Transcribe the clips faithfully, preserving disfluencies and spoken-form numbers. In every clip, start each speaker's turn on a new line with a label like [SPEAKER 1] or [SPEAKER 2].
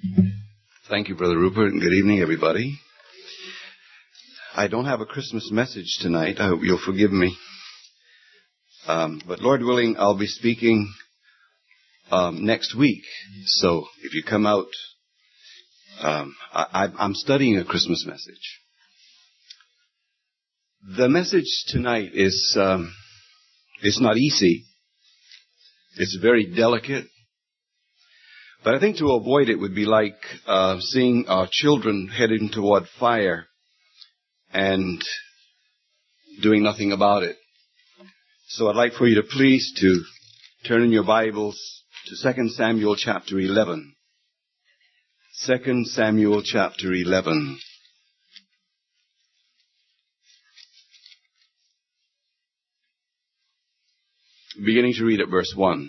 [SPEAKER 1] Thank you, Brother Rupert, and good evening, everybody. I don't have a Christmas message tonight. I hope you'll forgive me. Um, but Lord willing, I'll be speaking um, next week. So if you come out, um, I, I'm studying a Christmas message. The message tonight is um, it's not easy. It's very delicate. But I think to avoid it would be like uh, seeing our children heading toward fire and doing nothing about it. So I'd like for you to please to turn in your Bibles to Second Samuel chapter eleven. Second Samuel chapter eleven. Beginning to read at verse one.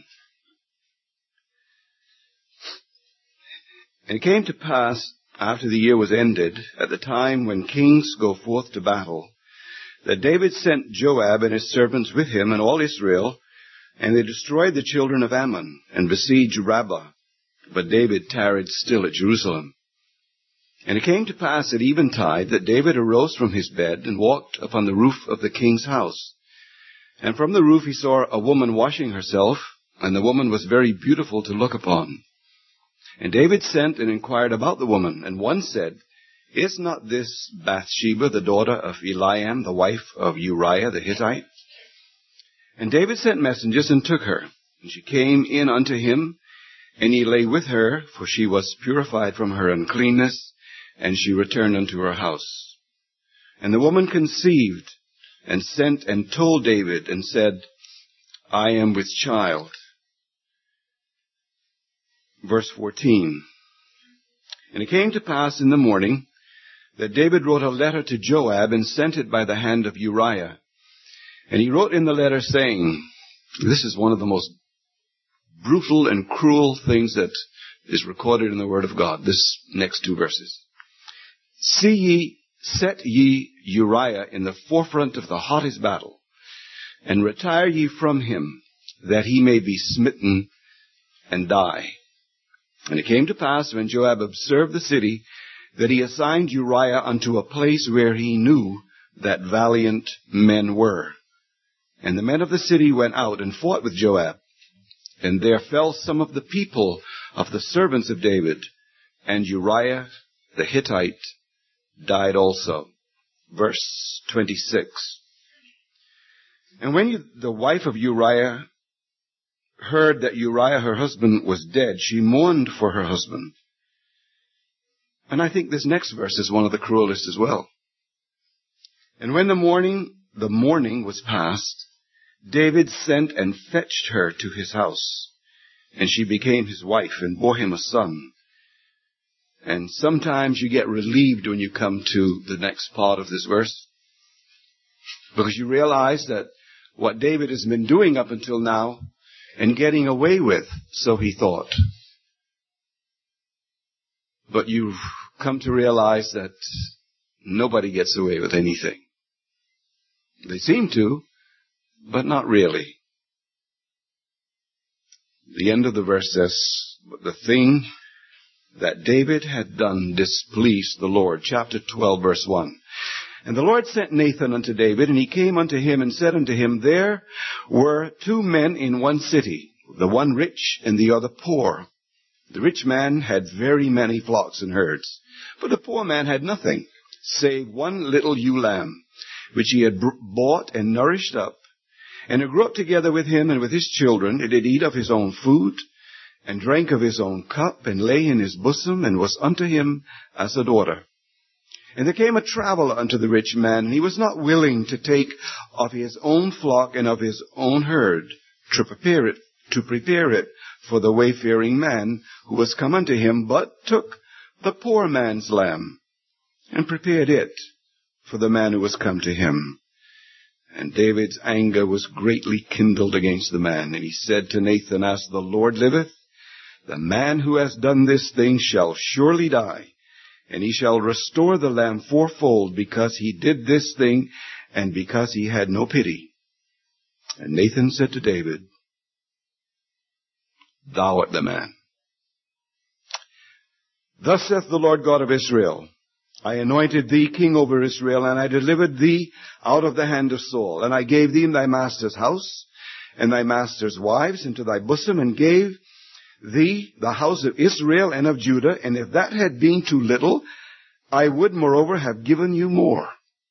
[SPEAKER 1] And it came to pass, after the year was ended, at the time when kings go forth to battle, that David sent Joab and his servants with him and all Israel, and they destroyed the children of Ammon, and besieged Rabbah. But David tarried still at Jerusalem. And it came to pass at eventide that David arose from his bed, and walked upon the roof of the king's house. And from the roof he saw a woman washing herself, and the woman was very beautiful to look upon. And David sent and inquired about the woman, and one said, Is not this Bathsheba, the daughter of Eliam, the wife of Uriah the Hittite? And David sent messengers and took her. And she came in unto him, and he lay with her, for she was purified from her uncleanness, and she returned unto her house. And the woman conceived, and sent and told David, and said, I am with child. Verse fourteen. And it came to pass in the morning that David wrote a letter to Joab and sent it by the hand of Uriah. And he wrote in the letter saying, this is one of the most brutal and cruel things that is recorded in the Word of God, this next two verses. See ye, set ye Uriah in the forefront of the hottest battle, and retire ye from him, that he may be smitten and die. And it came to pass, when Joab observed the city, that he assigned Uriah unto a place where he knew that valiant men were. And the men of the city went out and fought with Joab. And there fell some of the people of the servants of David, and Uriah the Hittite died also. Verse twenty-six. And when you, the wife of Uriah heard that Uriah, her husband, was dead, she mourned for her husband. And I think this next verse is one of the cruelest as well. And when the morning, the morning was past, David sent and fetched her to his house, and she became his wife and bore him a son. And sometimes you get relieved when you come to the next part of this verse, because you realize that what David has been doing up until now and getting away with, so he thought. But you've come to realize that nobody gets away with anything. They seem to, but not really. The end of the verse says, but the thing that David had done displeased the Lord. Chapter twelve, verse one. And the Lord sent Nathan unto David, and he came unto him and said unto him, There were two men in one city, the one rich and the other poor. The rich man had very many flocks and herds, but the poor man had nothing, save one little ewe lamb, which he had bought and nourished up. And it grew up together with him and with his children. It did eat of his own food, and drank of his own cup, and lay in his bosom, and was unto him as a daughter. And there came a traveler unto the rich man, and he was not willing to take of his own flock and of his own herd, to prepare it, to prepare it for the wayfaring man who was come unto him, but took the poor man's lamb, and prepared it for the man who was come to him. And David's anger was greatly kindled against the man, and he said to Nathan, As the Lord liveth, the man who has done this thing shall surely die, and he shall restore the lamb fourfold, because he did this thing, and because he had no pity. And Nathan said to David, Thou art the man. Thus saith the Lord God of Israel, I anointed thee king over Israel, and I delivered thee out of the hand of Saul. And I gave thee thy master's house, and thy master's wives into thy bosom, and gave thee the house of Israel and of Judah. And if that had been too little, I would moreover have given you more.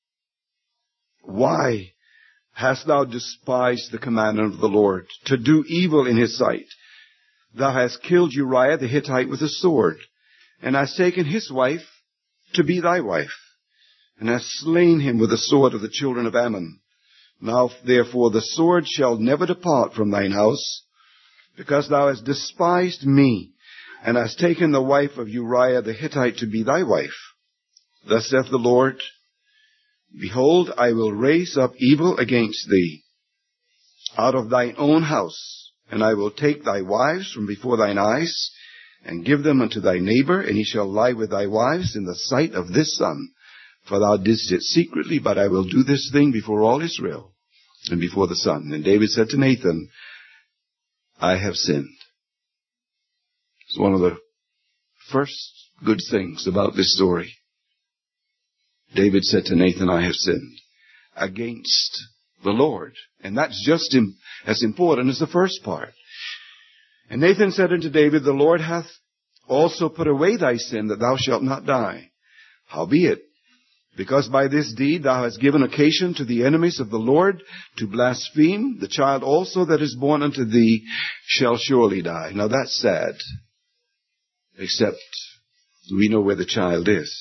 [SPEAKER 1] Why hast thou despised the commandment of the Lord, to do evil in his sight? Thou hast killed Uriah the Hittite with a sword, and hast taken his wife to be thy wife, and hast slain him with the sword of the children of Ammon. Now therefore the sword shall never depart from thine house, because thou hast despised me, and hast taken the wife of Uriah the Hittite to be thy wife. Thus saith the Lord, Behold, I will raise up evil against thee out of thine own house, and I will take thy wives from before thine eyes, and give them unto thy neighbor, and he shall lie with thy wives in the sight of this sun. For thou didst it secretly, but I will do this thing before all Israel, and before the sun. And David said to Nathan, I have sinned. It's one of the first good things about this story. David said to Nathan, I have sinned against the Lord. And that's just as important as the first part. And Nathan said unto David, The Lord hath also put away thy sin, that thou shalt not die. Howbeit, because by this deed thou hast given occasion to the enemies of the Lord to blaspheme, the child also that is born unto thee shall surely die. Now that's sad, except we know where the child is.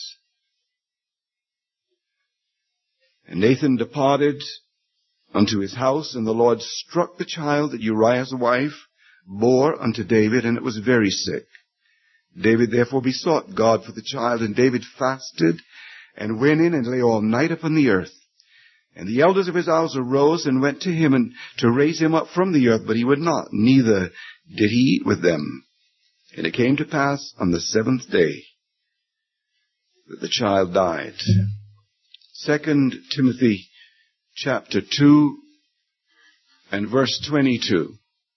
[SPEAKER 1] And Nathan departed unto his house, and the Lord struck the child that Uriah's wife bore unto David, and it was very sick. David therefore besought God for the child, and David fasted and went in and lay all night upon the earth. And the elders of his house arose and went to him and to raise him up from the earth, but he would not, neither did he eat with them. And it came to pass on the seventh day that the child died. Second Timothy chapter two and verse twenty-two.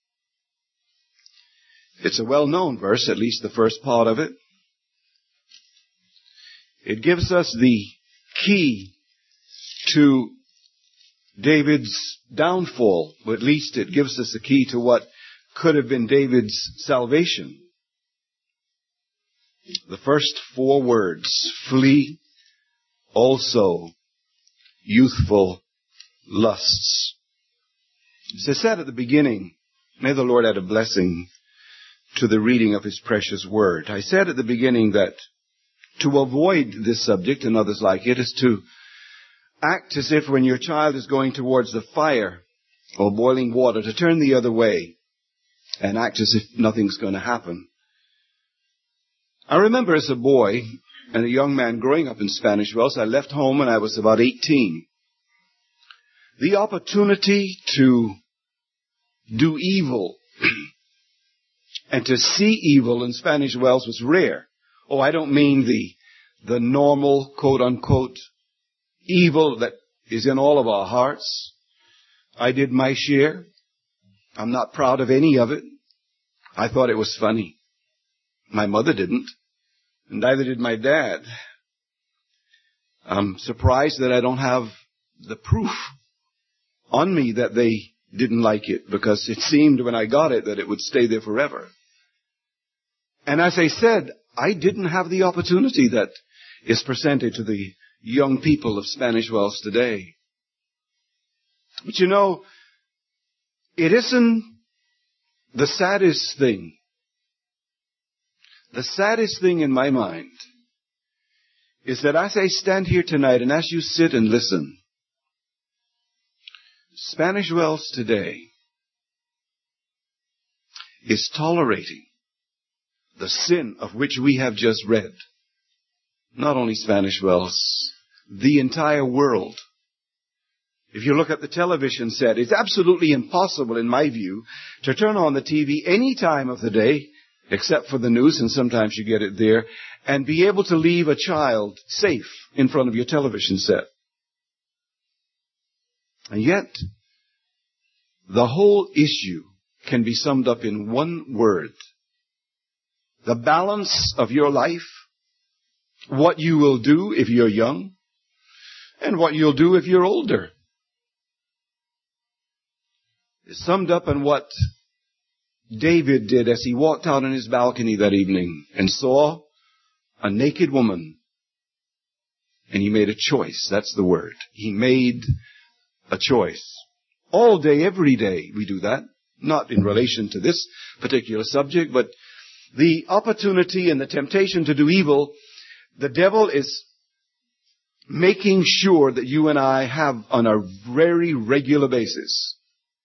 [SPEAKER 1] It's a well-known verse, at least the first part of it. It gives us the key to David's downfall, or at least it gives us the key to what could have been David's salvation. The first four words, flee also youthful lusts. As I said at the beginning, may the Lord add a blessing to the reading of his precious word. I said at the beginning that to avoid this subject and others like it is to act as if when your child is going towards the fire or boiling water, to turn the other way and act as if nothing's going to happen. I remember as a boy and a young man growing up in Spanish Wells, I left home when I was about eighteen. The opportunity to do evil and to see evil in Spanish Wells was rare. Oh, I don't mean the the normal, quote-unquote, evil that is in all of our hearts. I did my share. I'm not proud of any of it. I thought it was funny. My mother didn't, and neither did my dad. I'm surprised that I don't have the proof on me that they didn't like it, because it seemed when I got it that it would stay there forever. And as I said, I didn't have the opportunity that is presented to the young people of Spanish Wells today. But you know, it isn't the saddest thing. The saddest thing in my mind is that as I stand here tonight and as you sit and listen, Spanish Wells today is tolerating the sin of which we have just read. Not only Spanish Wells, the entire world. If you look at the television set, it's absolutely impossible, in my view, to turn on the T V any time of the day, except for the news, and sometimes you get it there, and be able to leave a child safe in front of your television set. And yet, the whole issue can be summed up in one word. The balance of your life what you will do if you're young and what you'll do if you're older. It's summed up in what David did as he walked out on his balcony that evening and saw a naked woman. And he made a choice. That's the word. He made a choice. All day, every day we do that. Not in relation to this particular subject, but the opportunity and the temptation to do evil, the devil is making sure that you and I have on a very regular basis.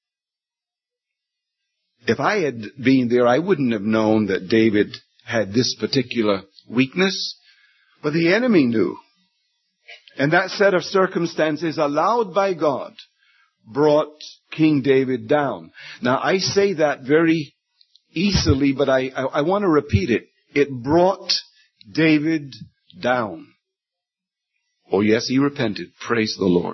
[SPEAKER 1] If I had been there, I wouldn't have known that David had this particular weakness, but the enemy knew. And that set of circumstances allowed by God brought King David down. Now, I say that very easily, but I, I, I want to repeat it. It brought David down. Oh, yes, he repented. Praise the Lord.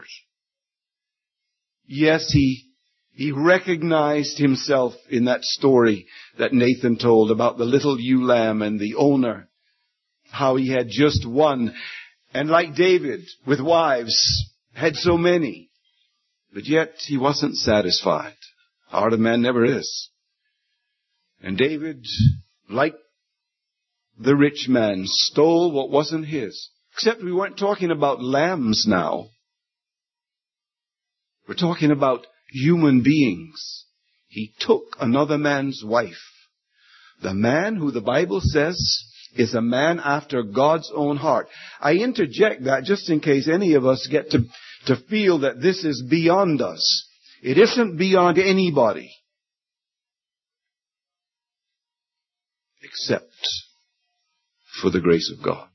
[SPEAKER 1] Yes, he, he recognized himself in that story that Nathan told about the little ewe lamb and the owner, how he had just one. And like David, with wives, had so many. But yet he wasn't satisfied. The heart of man never is. And David, like the rich man, stole what wasn't his. Except we weren't talking about lambs now. We're talking about human beings. He took another man's wife. The man who the Bible says is a man after God's own heart. I interject that just in case any of us get to, to feel that this is beyond us. It isn't beyond anybody. Except for the grace of God.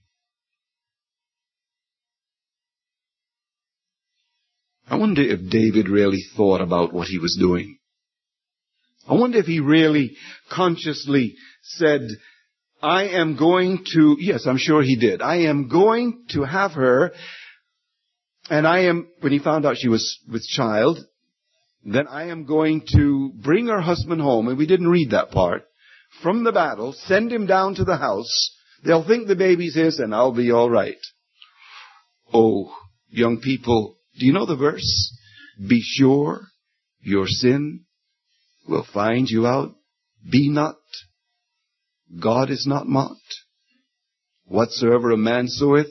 [SPEAKER 1] I wonder if David really thought about what he was doing. I wonder if he really consciously said, I am going to, yes, I'm sure he did. I am going to have her, and I am, when he found out she was with child, then I am going to bring her husband home, and we didn't read that part, from the battle, send him down to the house. They'll think the baby's his, and I'll be all right. Oh, young people, do you know the verse? Be sure your sin will find you out. Be not. God is not mocked. Whatsoever a man soweth,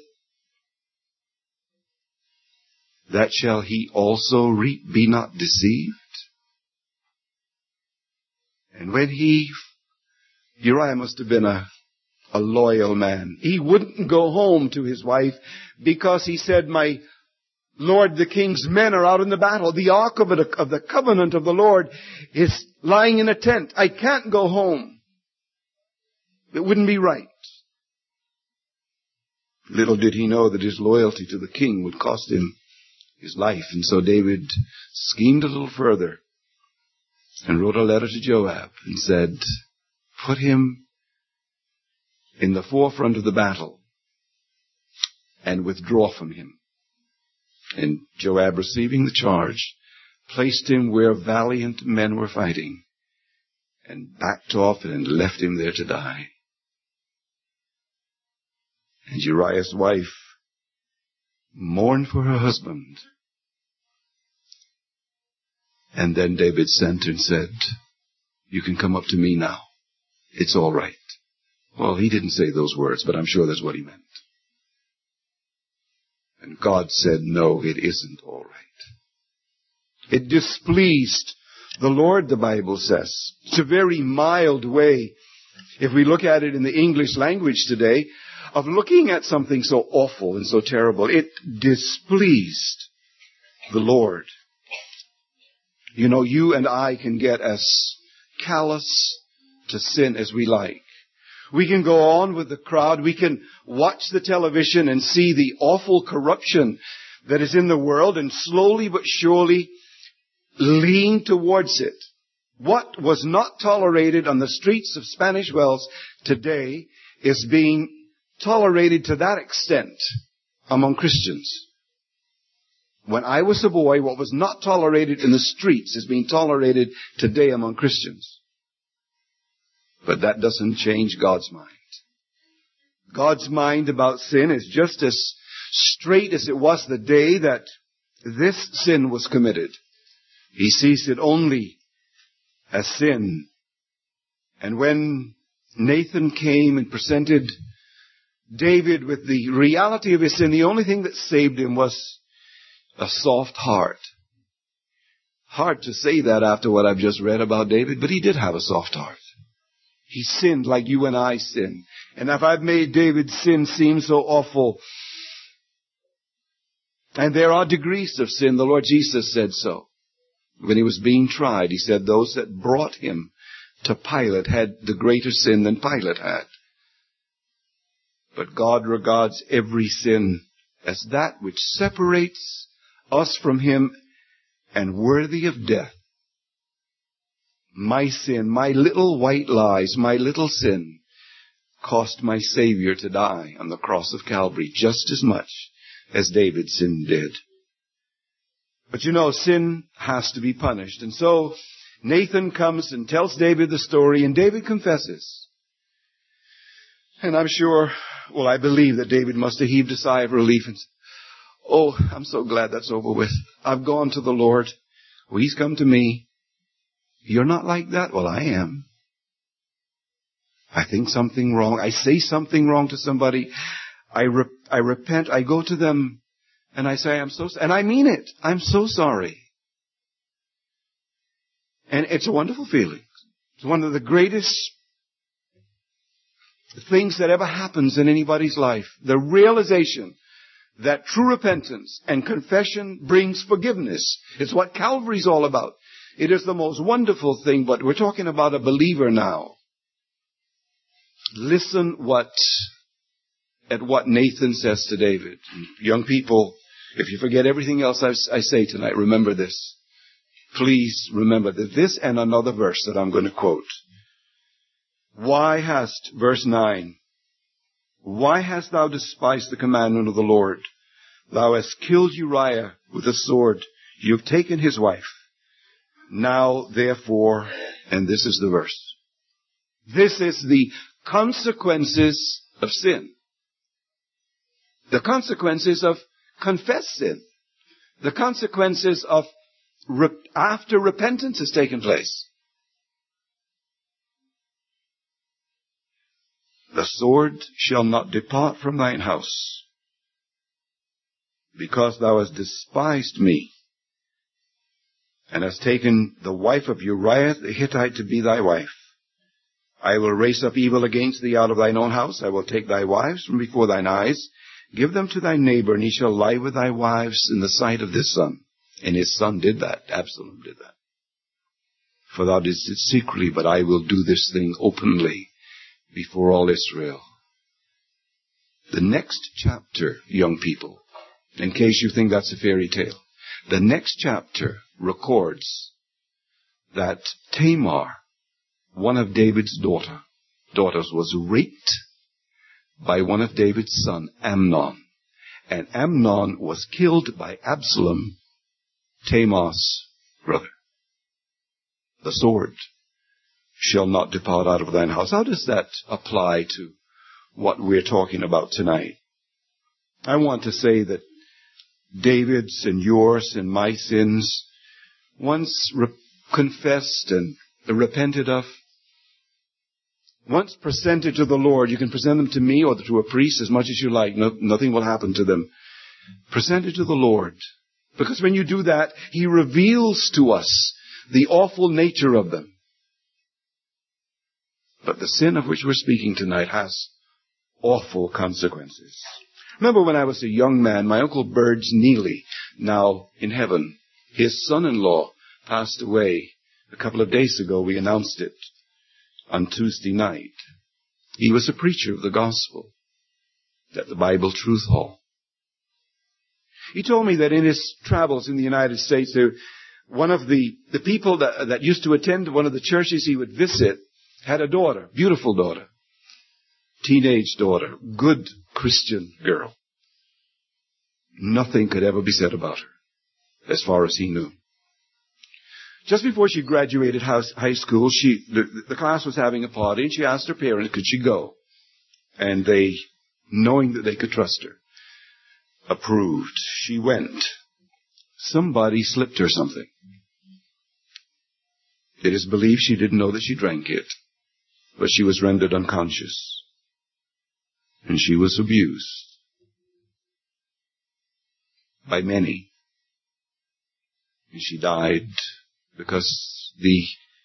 [SPEAKER 1] that shall he also reap. Be not deceived. And when he, Uriah must have been a, a loyal man. He wouldn't go home to his wife because he said, my Lord, the king's men are out in the battle. The ark of, it, of the covenant of the Lord is lying in a tent. I can't go home. It wouldn't be right. Little did he know that his loyalty to the king would cost him his life. And so David schemed a little further and wrote a letter to Joab and said, put him in the forefront of the battle and withdraw from him. And Joab, receiving the charge, placed him where valiant men were fighting and backed off and left him there to die. And Uriah's wife mourned for her husband. And then David sent her and said, you can come up to me now. It's all right. Well, he didn't say those words, but I'm sure that's what he meant. And God said, no, it isn't all right. It displeased the Lord, the Bible says. It's a very mild way, if we look at it in the English language today, of looking at something so awful and so terrible. It displeased the Lord. You know, you and I can get as callous to sin as we like. We can go on with the crowd. We can watch the television and see the awful corruption that is in the world and slowly but surely lean towards it. What was not tolerated on the streets of Spanish Wells today is being tolerated to that extent among Christians. When I was a boy, what was not tolerated in the streets is being tolerated today among Christians. But that doesn't change God's mind. God's mind about sin is just as straight as it was the day that this sin was committed. He sees it only as sin. And when Nathan came and presented David with the reality of his sin, the only thing that saved him was a soft heart. Hard to say that after what I've just read about David, but he did have a soft heart. He sinned like you and I sin. And if I've made David's sin seem so awful, and there are degrees of sin, the Lord Jesus said so. When he was being tried, he said those that brought him to Pilate had the greater sin than Pilate had. But God regards every sin as that which separates us from him and worthy of death. My sin, my little white lies, my little sin cost my Savior to die on the cross of Calvary just as much as David's sin did. But you know, sin has to be punished. And so Nathan comes and tells David the story, and David confesses. And I'm sure, well, I believe that David must have heaved a sigh of relief and said, oh, I'm so glad that's over with. I've gone to the Lord. Well, he's come to me. You're not like that? Well, I am. I think something wrong. I say something wrong to somebody. I re- I repent. I go to them and I say, I'm so, and I mean it. I'm so sorry. And it's a wonderful feeling. It's one of the greatest things that ever happens in anybody's life. The realization that true repentance and confession brings forgiveness. It's what Calvary's all about. It is the most wonderful thing, but we're talking about a believer now. Listen what, at what Nathan says to David. Young people, if you forget everything else I, I say tonight, remember this. Please remember that this and another verse that I'm going to quote. Why hast, verse nine, why hast thou despised the commandment of the Lord? Thou hast killed Uriah with a sword. You have taken his wife. Now, therefore, and this is the verse. This is the consequences of sin. The consequences of confessed sin. The consequences of rep- after repentance has taken place. The sword shall not depart from thine house, because thou hast despised me, and hast taken the wife of Uriah the Hittite to be thy wife. I will raise up evil against thee out of thine own house. I will take thy wives from before thine eyes, give them to thy neighbor, and he shall lie with thy wives in the sight of this son. And his son did that. Absalom did that. For thou didst it secretly, but I will do this thing openly before all Israel. The next chapter, young people, in case you think that's a fairy tale, the next chapter records that Tamar, one of David's daughter, daughters, was raped by one of David's son, Amnon. And Amnon was killed by Absalom, Tamar's brother. The sword shall not depart out of thine house. How does that apply to what we're talking about tonight? I want to say that David's and yours and my sins, once re- confessed and repented of, once presented to the Lord, you can present them to me or to a priest as much as you like. No, nothing will happen to them. Present it to the Lord. Because when you do that, He reveals to us the awful nature of them. But the sin of which we're speaking tonight has awful consequences. Remember when I was a young man, my Uncle Burge Neely, now in heaven, his son-in-law passed away a couple of days ago. We announced it on Tuesday night. He was a preacher of the gospel at the Bible Truth Hall. He told me that in his travels in the United States, there, one of the, the people that, that used to attend one of the churches he would visit had a daughter, beautiful daughter, teenage daughter, good Christian girl. Nothing could ever be said about her, as far as he knew. Just before she graduated high school, she the, the class was having a party, and she asked her parents, could she go? And they knowing that they could trust her. Approved. She went. Somebody slipped her something. It is believed she didn't know that she drank it, but she was rendered unconscious. And she was abused by many. And she died because the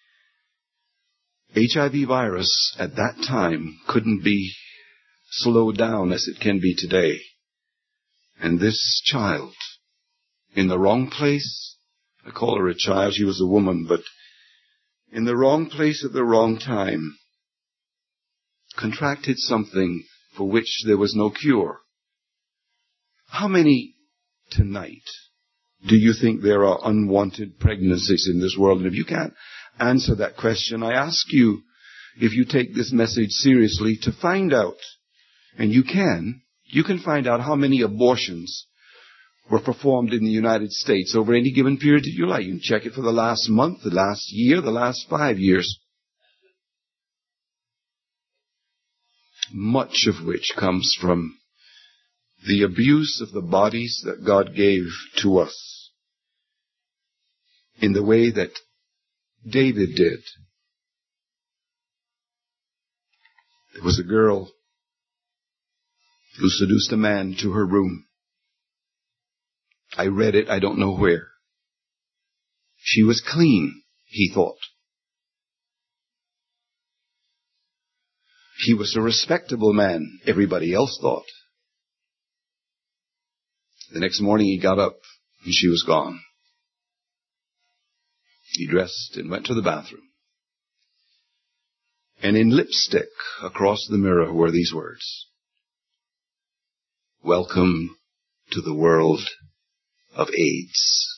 [SPEAKER 1] H I V virus at that time couldn't be slowed down as it can be today. And this child, in the wrong place, I call her a child, she was a woman, but in the wrong place at the wrong time, contracted something for which there was no cure. How many tonight do you think there are unwanted pregnancies in this world? And if you can't answer that question, I ask you, if you take this message seriously, to find out, and you can, you can find out how many abortions were performed in the United States over any given period of your life. You can check it for the last month, the last year, the last five years. Much of which comes from the abuse of the bodies that God gave to us in the way that David did. There was a girl who seduced a man to her room. I read it, I don't know where. She was clean, he thought. He was a respectable man, everybody else thought. The next morning he got up and she was gone. He dressed and went to the bathroom. And in lipstick across the mirror were these words: "Welcome to the world of AIDS."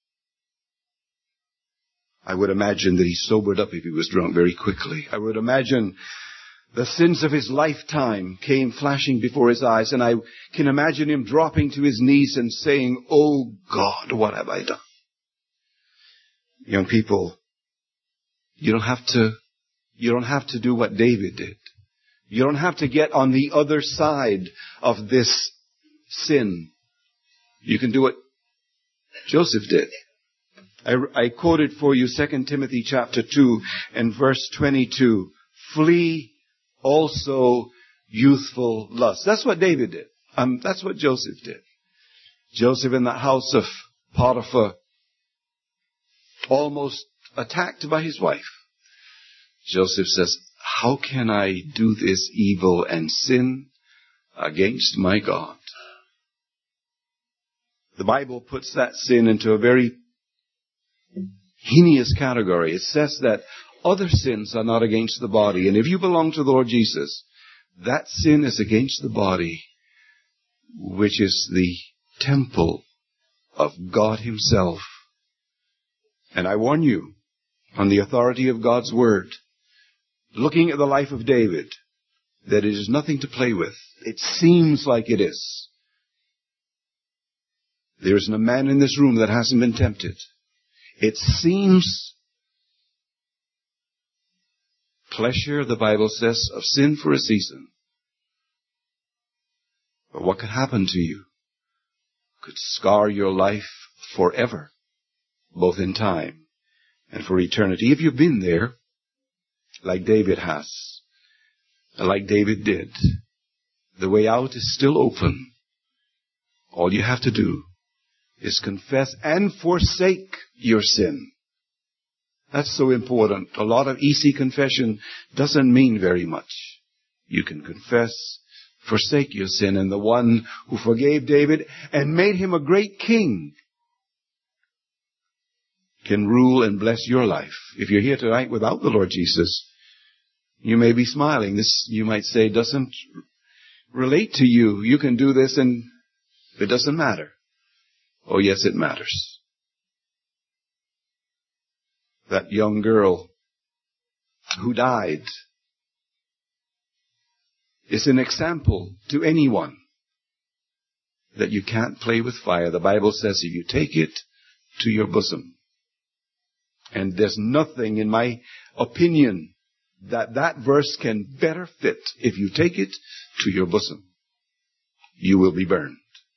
[SPEAKER 1] I would imagine that he sobered up if he was drunk very quickly. I would imagine the sins of his lifetime came flashing before his eyes, and I can imagine him dropping to his knees and saying, "Oh God, what have I done?" Young people, you don't have to, you don't have to do what David did. You don't have to get on the other side of this sin. You can do what Joseph did. I, I quoted for you Second Timothy chapter two and verse twenty-two. Flee also youthful lust. That's what David did. Um, that's what Joseph did. Joseph in the house of Potiphar, almost attacked by his wife. Joseph says, "How can I do this evil and sin against my God?" The Bible puts that sin into a very heinous category. It says that other sins are not against the body. And if you belong to the Lord Jesus, that sin is against the body, which is the temple of God Himself. And I warn you, on the authority of God's Word, looking at the life of David, that it is nothing to play with. It seems like it is. There isn't a man in this room that hasn't been tempted. It seems pleasure, the Bible says, of sin for a season. But what could happen to you could scar your life forever, both in time and for eternity. If you've been there, like David has, like David did, the way out is still open. All you have to do is confess and forsake your sin. That's so important. A lot of easy confession doesn't mean very much. You can confess, forsake your sin, and the one who forgave David and made him a great king can rule and bless your life. If you're here tonight without the Lord Jesus, you may be smiling. This, you might say, doesn't relate to you. You can do this and it doesn't matter. Oh, yes, it matters. That young girl who died is an example to anyone that you can't play with fire. The Bible says if you take it to your bosom. And there's nothing, in my opinion, that that verse can better fit if you take it to your bosom. you will be burned.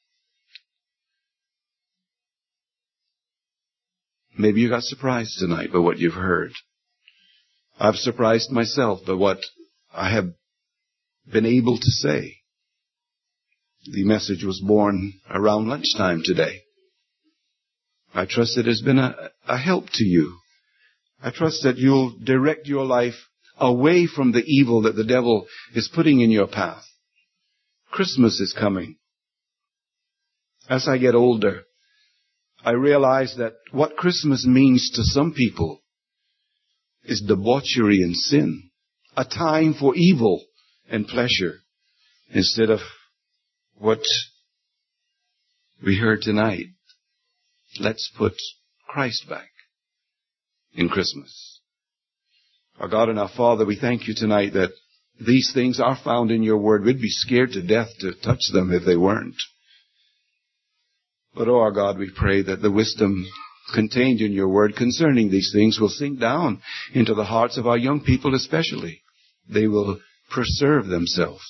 [SPEAKER 1] Maybe you got surprised tonight by what you've heard. I've surprised myself by what I have been able to say. The message was born around lunchtime today. I trust it has been a, a help to you. I trust that you'll direct your life away from the evil that the devil is putting in your path. Christmas is coming. As I get older, I realize that what Christmas means to some people is debauchery and sin, a time for evil and pleasure, instead of what we heard tonight. Let's put Christ back in Christmas. Our God and our Father, we thank you tonight that these things are found in your word. We'd be scared to death to touch them if they weren't. But, oh, our God, we pray that the wisdom contained in your word concerning these things will sink down into the hearts of our young people especially. They will preserve themselves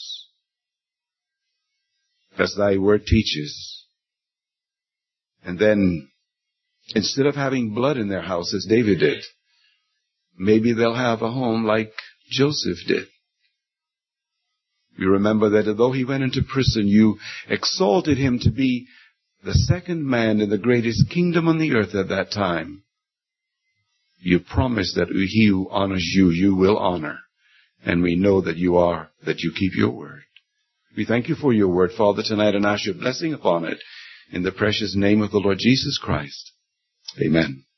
[SPEAKER 1] as thy word teaches. And then, instead of having blood in their house as David did, maybe they'll have a home like Joseph did. You remember that though he went into prison, you exalted him to be the second man in the greatest kingdom on the earth at that time. You promised that he who honors you, you will honor. And we know that you are, that you keep your word. We thank you for your word, Father, tonight, and ask your blessing upon it in the precious name of the Lord Jesus Christ. Amen.